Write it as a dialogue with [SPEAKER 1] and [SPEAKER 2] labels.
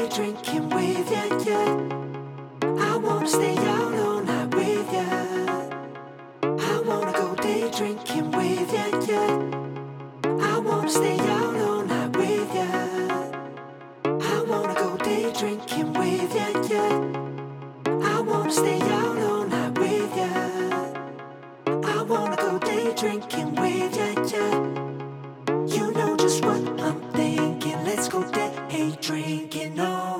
[SPEAKER 1] day drinking with ya, yeah. I wanna stay out all night with ya. I wanna go day drinking with ya, yeah. I wanna stay out all night with ya. I wanna go day drinking with ya, yeah. I wanna stay out all night with ya. I wanna go day drinking with ya, yeah. You know just what I'm thinking. Let's go day drinking all